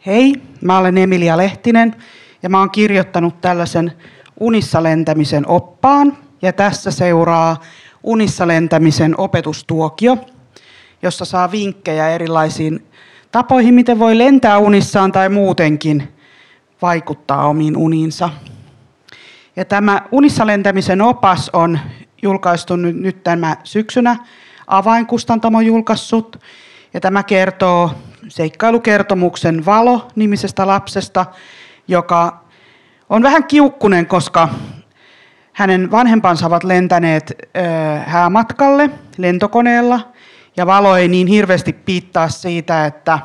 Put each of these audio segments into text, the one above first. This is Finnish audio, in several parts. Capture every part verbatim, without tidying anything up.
Hei, mä olen Emilia Lehtinen ja mä oon kirjoittanut tällaisen unissa lentämisen oppaan. Ja tässä seuraa unissa lentämisen opetustuokio, jossa saa vinkkejä erilaisiin tapoihin, miten voi lentää unissaan tai muutenkin vaikuttaa omiin uniinsa. Ja tämä unissa lentämisen opas on julkaistu nyt, nyt tämä syksynä. Avainkustantamo julkaissut. Ja tämä kertoo seikkailukertomuksen Valo-nimisestä lapsesta, joka on vähän kiukkunen, koska hänen vanhempansa ovat lentäneet ö, häämatkalle lentokoneella. Ja Valo ei niin hirveästi piittaa siitä, että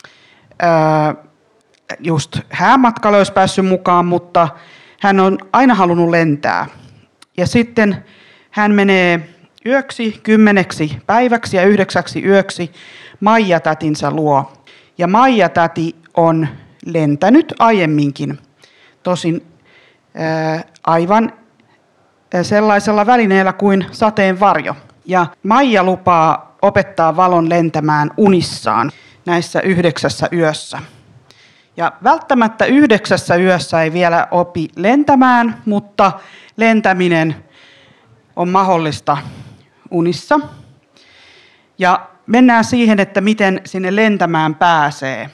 ö, just häämatkalle olisi päässyt mukaan, mutta hän on aina halunnut lentää. Ja sitten hän menee yöksi, kymmeneksi päiväksi ja yhdeksäksi yöksi Maija-tätinsä luo. Ja Maija-täti on lentänyt aiemminkin, tosin ää, aivan sellaisella välineellä kuin sateenvarjo. Ja Maija lupaa opettaa Valon lentämään unissaan näissä yhdeksässä yössä. Ja välttämättä yhdeksässä yössä ei vielä opi lentämään, mutta lentäminen on mahdollista unissa. Ja mennään siihen, että miten sinne lentämään pääsee.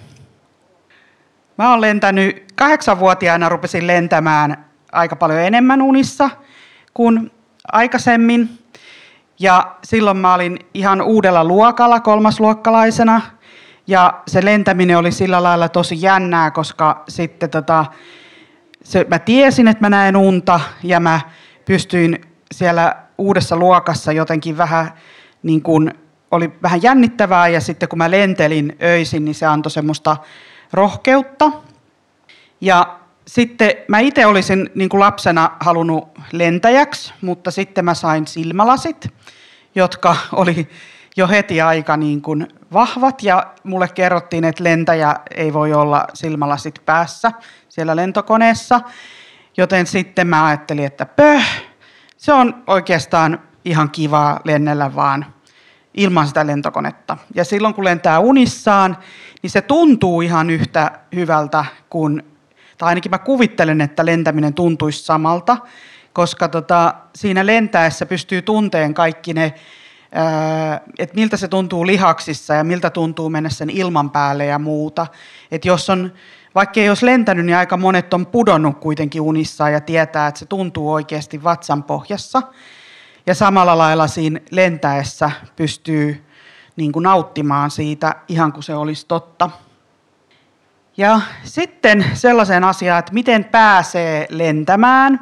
Mä oon lentänyt, kahdeksanvuotiaana rupesin lentämään aika paljon enemmän unissa kuin aikaisemmin. Ja silloin mä olin ihan uudella luokalla, kolmasluokkalaisena. Ja se lentäminen oli sillä lailla tosi jännää, koska sitten tota, se, mä tiesin, että mä näen unta ja mä pystyin siellä uudessa luokassa jotenkin vähän niin kuin oli vähän jännittävää ja sitten kun mä lentelin öisin, niin se antoi semmoista rohkeutta. Ja sitten mä itse olisin niin kuin lapsena halunnut lentäjäksi, mutta sitten mä sain silmälasit, jotka oli jo heti aika niin kuin vahvat ja mulle kerrottiin, että lentäjä ei voi olla silmälasit päässä siellä lentokoneessa, joten sitten mä ajattelin, että pöh, se on oikeastaan ihan kivaa lennellä vaan ilman sitä lentokonetta. Ja silloin kun lentää unissaan, niin se tuntuu ihan yhtä hyvältä kuin, tai ainakin mä kuvittelen, että lentäminen tuntuisi samalta, koska tota, siinä lentäessä pystyy tunteen kaikki ne, että miltä se tuntuu lihaksissa ja miltä tuntuu mennä sen ilman päälle ja muuta. Että jos on, vaikka ei olisi lentänyt, niin aika monet on pudonnut kuitenkin unissaan ja tietää, että se tuntuu oikeasti vatsan pohjassa. Ja samalla lailla siinä lentäessä pystyy niin kuin nauttimaan siitä ihan kuin se olisi totta. Ja sitten sellaiseen asiaan, että miten pääsee lentämään.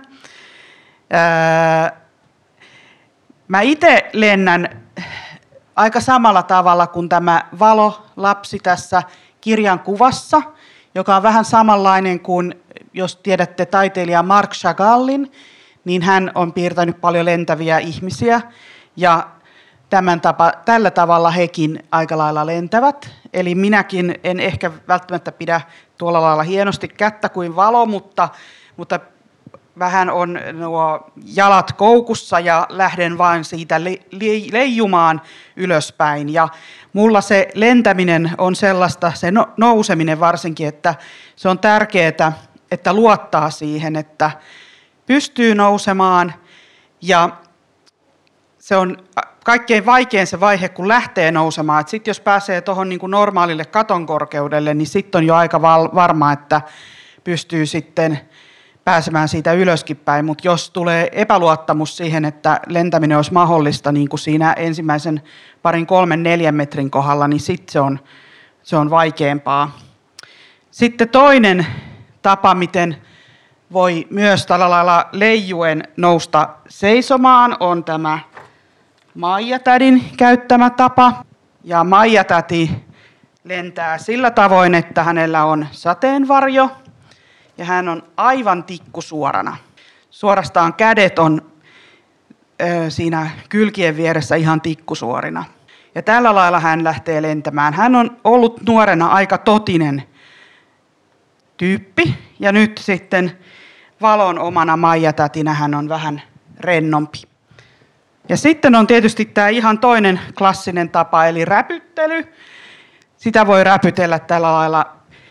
Mä itse lennän aika samalla tavalla kuin tämä Valo-lapsi tässä kirjan kuvassa, joka on vähän samanlainen kuin, jos tiedätte taiteilija Marc Chagallin, niin hän on piirtänyt paljon lentäviä ihmisiä ja tämän tapa, tällä tavalla hekin aika lailla lentävät. Eli minäkin en ehkä välttämättä pidä tuolla lailla hienosti kättä kuin Valo, mutta, mutta vähän on nuo jalat koukussa ja lähden vain siitä le, le, leijumaan ylöspäin. Ja mulla se lentäminen on sellaista, se no, nouseminen varsinkin, että se on tärkeää, että luottaa siihen, että pystyy nousemaan ja se on kaikkein vaikein se vaihe, kun lähtee nousemaan. Sitten jos pääsee tuohon niin kuin normaalille katon korkeudelle, niin sitten on jo aika val- varma, että pystyy sitten pääsemään siitä ylöskin päin. Mutta jos tulee epäluottamus siihen, että lentäminen olisi mahdollista niin kuin siinä ensimmäisen parin kolmen neljän metrin kohdalla, niin sitten se on, se on vaikeampaa. Sitten toinen tapa, miten voi myös tällä lailla leijuen nousta seisomaan, on tämä Maija-tädin käyttämä tapa. Ja Maija-täti lentää sillä tavoin, että hänellä on sateenvarjo ja hän on aivan tikkusuorana. Suorastaan kädet on ö, siinä kylkien vieressä ihan tikkusuorina. Ja tällä lailla hän lähtee lentämään. Hän on ollut nuorena aika totinen tyyppi ja nyt sitten Valon omana Maija-tätinä hän on vähän rennompi. Ja sitten on tietysti tämä ihan toinen klassinen tapa, eli räpyttely. Sitä voi räpytellä tällä lailla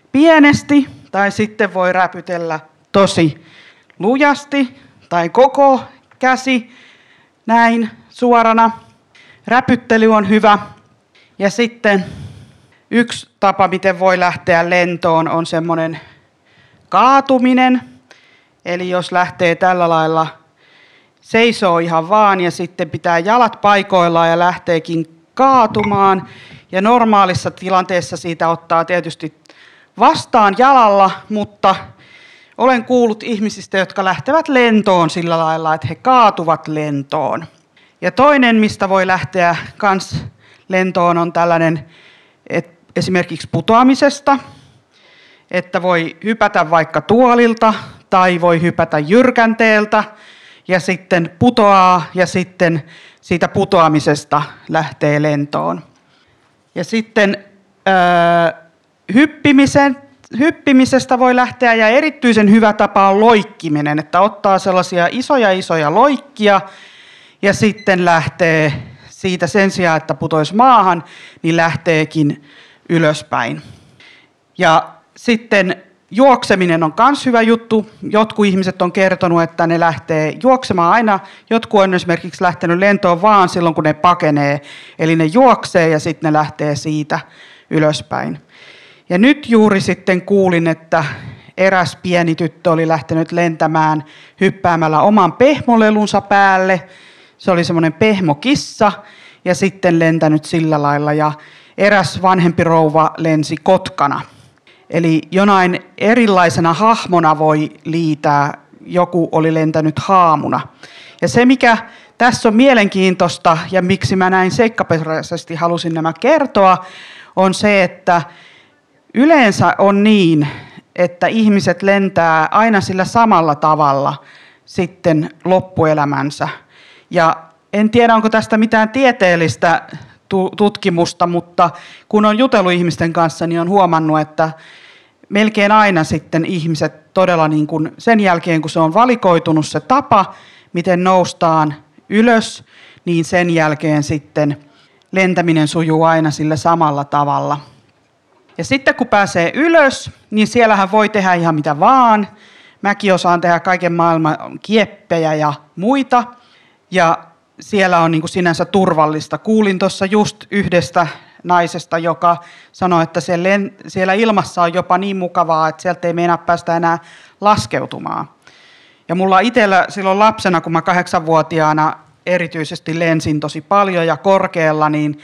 pienesti tai sitten voi räpytellä tosi lujasti tai koko käsi näin suorana. Räpyttely on hyvä. Ja sitten yksi tapa, miten voi lähteä lentoon, on semmoinen kaatuminen. Eli jos lähtee tällä lailla, seisoo ihan vaan ja sitten pitää jalat paikoillaan ja lähteekin kaatumaan. Ja normaalissa tilanteessa siitä ottaa tietysti vastaan jalalla, mutta olen kuullut ihmisistä, jotka lähtevät lentoon sillä lailla, että he kaatuvat lentoon. Ja toinen, mistä voi lähteä kans lentoon, on tällainen, että esimerkiksi putoamisesta, että voi hypätä vaikka tuolilta tai voi hypätä jyrkänteeltä ja sitten putoaa ja sitten siitä putoamisesta lähtee lentoon. Ja sitten äh, hyppimisen, hyppimisestä voi lähteä ja erityisen hyvä tapa on loikkiminen, että ottaa sellaisia isoja isoja loikkia ja sitten lähtee siitä sen sijaan, että putoisi maahan, niin lähteekin ylöspäin. Ja sitten juokseminen on myös hyvä juttu. Jotkut ihmiset on kertonut, että ne lähtee juoksemaan aina. Jotkut on esimerkiksi lähtenyt lentoon vaan silloin, kun ne pakenee. Eli ne juoksee ja sitten ne lähtee siitä ylöspäin. Ja nyt juuri sitten kuulin, että eräs pieni tyttö oli lähtenyt lentämään hyppäämällä oman pehmolelunsa päälle. Se oli semmoinen pehmokissa ja sitten lentänyt sillä lailla. Ja eräs vanhempi rouva lensi kotkana. Eli jonain erilaisena hahmona voi liitää, joku oli lentänyt haamuna. Ja se, mikä tässä on mielenkiintoista ja miksi mä näin seikkaperäisesti halusin nämä kertoa, on se, että yleensä on niin, että ihmiset lentää aina sillä samalla tavalla sitten loppuelämänsä. Ja en tiedä, onko tästä mitään tieteellistä tutkimusta, mutta kun on jutellut ihmisten kanssa, niin on huomannut, että melkein aina sitten ihmiset todella niin kuin sen jälkeen, kun se on valikoitunut se tapa, miten noustaan ylös, niin sen jälkeen sitten lentäminen sujuu aina sillä samalla tavalla. Ja sitten kun pääsee ylös, niin siellähän voi tehdä ihan mitä vaan. Mäkin osaan tehdä kaiken maailman kieppejä ja muita. Ja siellä on niin kuin sinänsä turvallista. Kuulin tuossa just yhdestä naisesta, joka sanoi, että siellä ilmassa on jopa niin mukavaa, että sieltä ei meinaa päästä enää laskeutumaan. Ja mulla itsellä silloin lapsena, kun mä kahdeksanvuotiaana erityisesti lensin tosi paljon ja korkealla, niin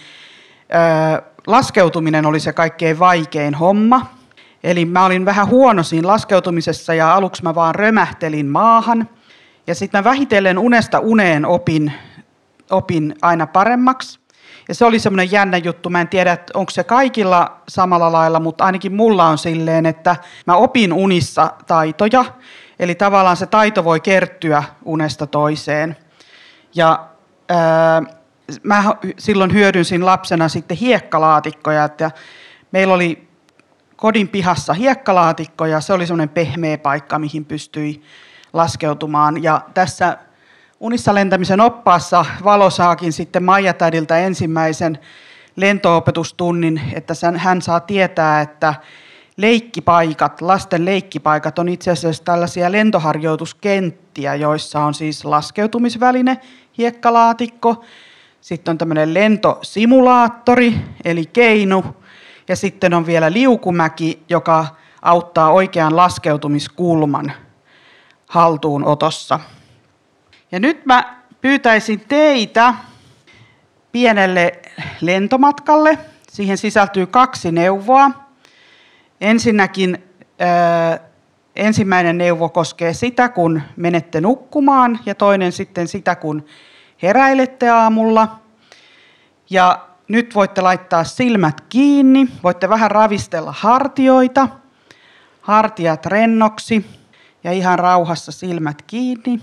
ö, laskeutuminen oli se kaikkein vaikein homma. Eli mä olin vähän huono siinä laskeutumisessa ja aluksi mä vaan römähtelin maahan. Ja sitten mä vähitellen unesta uneen opin, opin aina paremmaksi. Ja se oli semmoinen jännä juttu. Mä en tiedä, onko se kaikilla samalla lailla, mutta ainakin mulla on silleen, että mä opin unissa taitoja. Eli tavallaan se taito voi kertyä unesta toiseen. Ja ää, mä silloin hyödynsin lapsena sitten hiekkalaatikkoja. Että meillä oli kodin pihassa hiekkalaatikko ja se oli semmoinen pehmeä paikka, mihin pystyi laskeutumaan. Ja tässä unissa lentämisen oppaassa Valo saakin sitten Maija-tädiltä ensimmäisen lentoopetustunnin, että hän saa tietää, että leikkipaikat, lasten leikkipaikat on itse asiassa tällaisia lentoharjoituskenttiä, joissa on siis laskeutumisväline, hiekkalaatikko, sitten on tämmöinen lentosimulaattori, eli keinu, ja sitten on vielä liukumäki, joka auttaa oikean laskeutumiskulman haltuunotossa. Ja nyt mä pyytäisin teitä pienelle lentomatkalle. Siihen sisältyy kaksi neuvoa. Ensinnäkin äh, ensimmäinen neuvo koskee sitä, kun menette nukkumaan, ja toinen sitten sitä, kun heräilette aamulla. Ja nyt voitte laittaa silmät kiinni, voitte vähän ravistella hartioita, hartiat rennoksi ja ihan rauhassa silmät kiinni.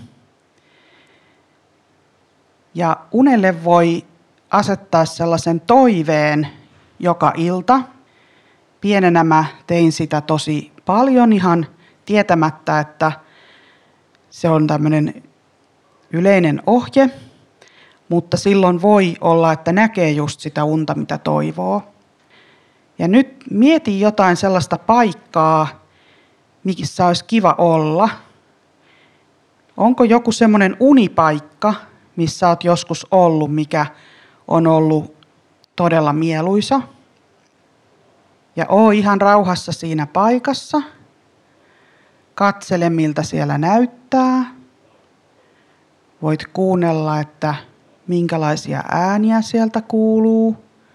Ja unelle voi asettaa sellaisen toiveen joka ilta. Pienenä mä tein sitä tosi paljon ihan tietämättä, että se on tämmöinen yleinen ohje, mutta silloin voi olla, että näkee just sitä unta, mitä toivoo. Ja nyt mieti jotain sellaista paikkaa, missä olisi kiva olla. Onko joku semmoinen unipaikka, missä olet joskus ollut, mikä on ollut todella mieluisa? Ja oo ihan rauhassa siinä paikassa. Katsele, miltä siellä näyttää. Voit kuunnella, että minkälaisia ääniä sieltä kuuluu.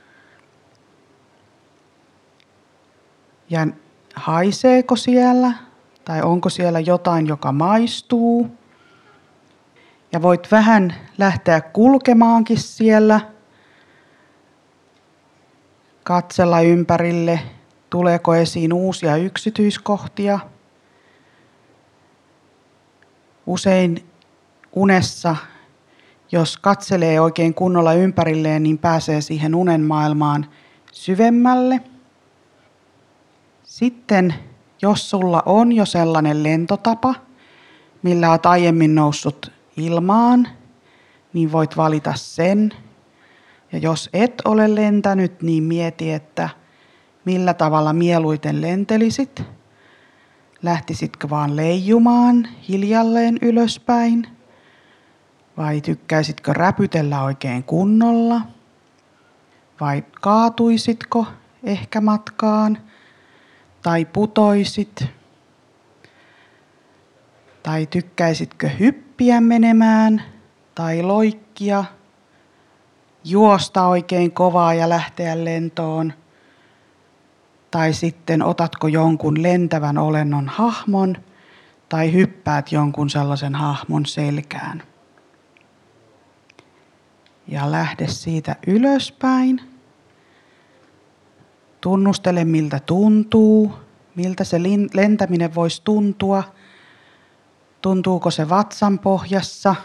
Ja haiseeko siellä? Tai onko siellä jotain, joka maistuu? Ja voit vähän lähteä kulkemaankin siellä. Katsella ympärille, tuleeko esiin uusia yksityiskohtia. Usein unessa, jos katselee oikein kunnolla ympärilleen, niin pääsee siihen unen maailmaan syvemmälle. Sitten, jos sulla on jo sellainen lentotapa, millä olet aiemmin noussut ilmaan, niin voit valita sen. Ja jos et ole lentänyt, niin mieti, että millä tavalla mieluiten lentelisit. Lähtisitkö vaan leijumaan hiljalleen ylöspäin? Vai tykkäisitkö räpytellä oikein kunnolla? Vai kaatuisitko ehkä matkaan? Tai putoisit? Tai tykkäisitkö hyppiä menemään? Tai loikkia? Juosta oikein kovaa ja lähteä lentoon? Tai sitten otatko jonkun lentävän olennon hahmon tai hyppäät jonkun sellaisen hahmon selkään. Ja lähde siitä ylöspäin. Tunnustele, miltä tuntuu, miltä se lentäminen voisi tuntua. Tuntuuko se vatsan pohjassa?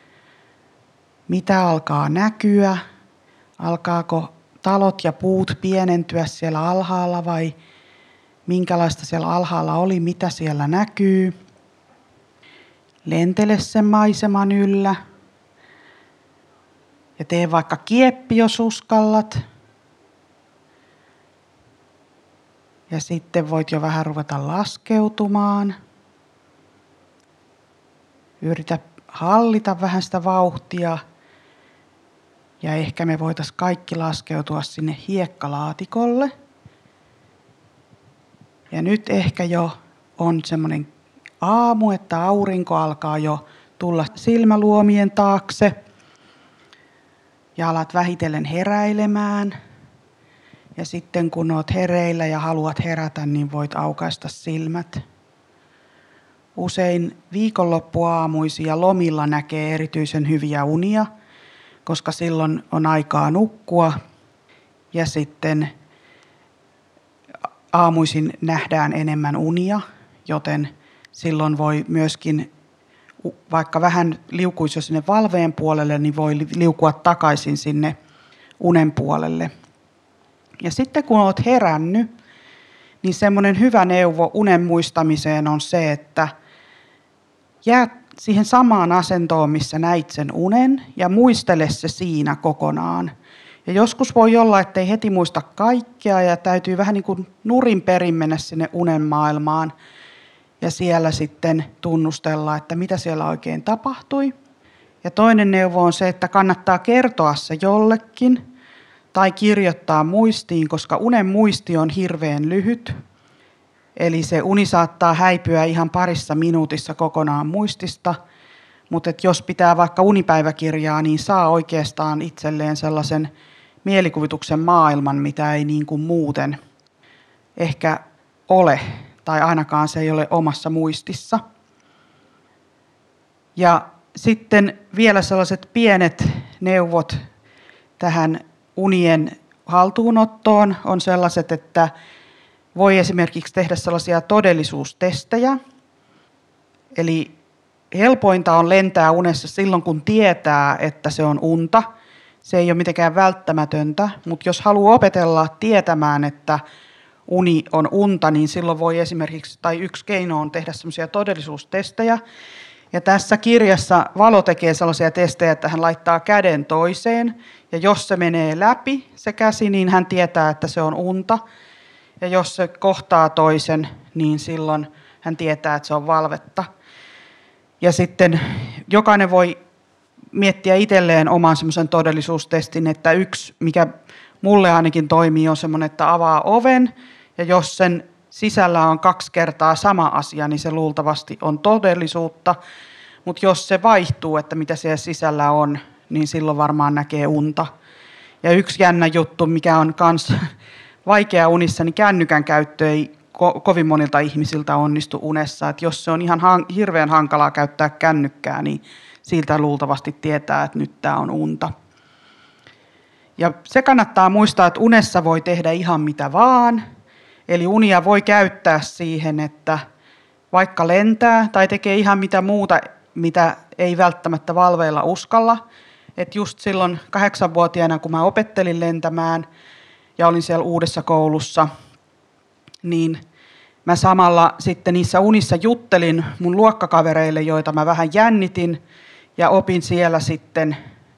Mitä alkaa näkyä? Alkaako talot ja puut pienentyä siellä alhaalla vai minkälaista siellä alhaalla oli, mitä siellä näkyy? Lentele sen maiseman yllä. Ja tee vaikka kieppi, jos uskallat. Ja sitten voit jo vähän ruveta laskeutumaan. Yritä hallita vähän sitä vauhtia. Ja ehkä me voitaisiin kaikki laskeutua sinne hiekkalaatikolle. Ja nyt ehkä jo on semmoinen aamu, että aurinko alkaa jo tulla silmäluomien taakse. Ja alat vähitellen heräilemään. Ja sitten kun oot hereillä ja haluat herätä, niin voit aukaista silmät. Usein viikonloppuaamuisin ja lomilla näkee erityisen hyviä unia, koska silloin on aikaa nukkua ja sitten aamuisin nähdään enemmän unia, joten silloin voi myöskin, vaikka vähän liukuisi jo sinne valveen puolelle, niin voi liukua takaisin sinne unen puolelle. Ja sitten kun olet herännyt, niin semmoinen hyvä neuvo unen muistamiseen on se, että jää siihen samaan asentoon, missä näit sen unen, ja muistele se siinä kokonaan. Ja joskus voi olla, ettei heti muista kaikkea, ja täytyy vähän niin kuin nurin perin mennä sinne unen maailmaan, ja siellä sitten tunnustella, että mitä siellä oikein tapahtui. Ja toinen neuvo on se, että kannattaa kertoa se jollekin, tai kirjoittaa muistiin, koska unen muisti on hirveän lyhyt. Eli se uni saattaa häipyä ihan parissa minuutissa kokonaan muistista, mutta et jos pitää vaikka unipäiväkirjaa, niin saa oikeastaan itselleen sellaisen mielikuvituksen maailman, mitä ei niin kuin muuten ehkä ole, tai ainakaan se ei ole omassa muistissa. Ja sitten vielä sellaiset pienet neuvot tähän unien haltuunottoon on sellaiset, että voi esimerkiksi tehdä sellaisia todellisuustestejä. Eli helpointa on lentää unessa silloin, kun tietää, että se on unta. Se ei ole mitenkään välttämätöntä, mutta jos haluaa opetella tietämään, että uni on unta, niin silloin voi esimerkiksi, tai yksi keino on tehdä sellaisia todellisuustestejä. Ja tässä kirjassa Valo tekee sellaisia testejä, että hän laittaa käden toiseen, ja jos se menee läpi, se käsi, niin hän tietää, että se on unta. ja jos se kohtaa toisen, niin silloin hän tietää, että se on valvetta. Ja sitten jokainen voi miettiä itselleen oman semmoisen todellisuustestin, että yksi, mikä mulle ainakin toimii, on semmoinen, että avaa oven, ja jos sen sisällä on kaksi kertaa sama asia, niin se luultavasti on todellisuutta. Mutta jos se vaihtuu, että mitä siellä sisällä on, niin silloin varmaan näkee unta. Ja yksi jännä juttu, mikä on myös vaikea unissa, niin kännykän käyttö ei ko- kovin monilta ihmisiltä onnistu unessa. Et jos se on ihan han- hirveän hankalaa käyttää kännykkää, niin siltä luultavasti tietää, että nyt tämä on unta. Ja se kannattaa muistaa, että unessa voi tehdä ihan mitä vaan. Eli unia voi käyttää siihen, että vaikka lentää tai tekee ihan mitä muuta, mitä ei välttämättä valveilla uskalla. Et just silloin kahdeksanvuotiaana, kun mä opettelin lentämään ja olin siellä uudessa koulussa, niin mä samalla sitten niissä unissa juttelin mun luokkakavereille, joita mä vähän jännitin, ja opin siellä sitten,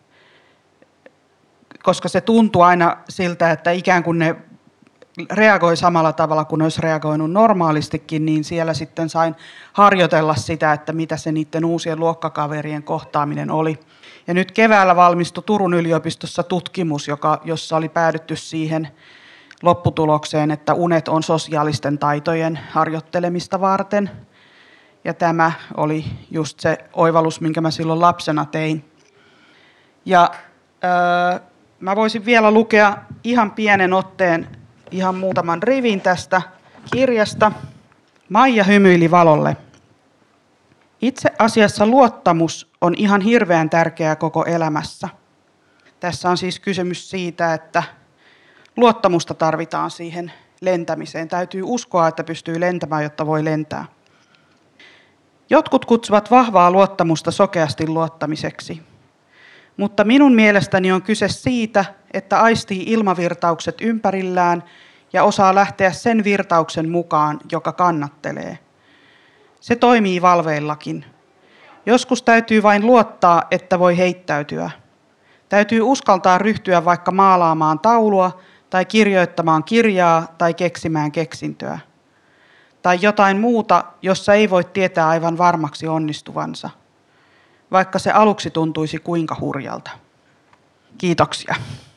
koska se tuntui aina siltä, että ikään kuin ne reagoi samalla tavalla kuin olisi reagoinut normaalistikin, niin siellä sitten sain harjoitella sitä, että mitä se niiden uusien luokkakaverien kohtaaminen oli. Ja nyt keväällä valmistui Turun yliopistossa tutkimus, joka, jossa oli päädytty siihen lopputulokseen, että unet on sosiaalisten taitojen harjoittelemista varten. Ja tämä oli just se oivallus, minkä mä silloin lapsena tein. Ja öö, mä voisin vielä lukea ihan pienen otteen, ihan muutaman rivin tästä kirjasta. Maija hymyili valolle. Itse asiassa luottamus on ihan hirveän tärkeää koko elämässä. Tässä on siis kysymys siitä, että luottamusta tarvitaan siihen lentämiseen. Täytyy uskoa, että pystyy lentämään, jotta voi lentää. Jotkut kutsuvat vahvaa luottamusta sokeasti luottamiseksi. Mutta minun mielestäni on kyse siitä, että aistii ilmavirtaukset ympärillään ja osaa lähteä sen virtauksen mukaan, joka kannattelee. Se toimii valveillakin. Joskus täytyy vain luottaa, että voi heittäytyä. Täytyy uskaltaa ryhtyä vaikka maalaamaan taulua tai kirjoittamaan kirjaa tai keksimään keksintöä. Tai jotain muuta, jossa ei voi tietää aivan varmaksi onnistuvansa, vaikka se aluksi tuntuisi kuinka hurjalta. Kiitoksia.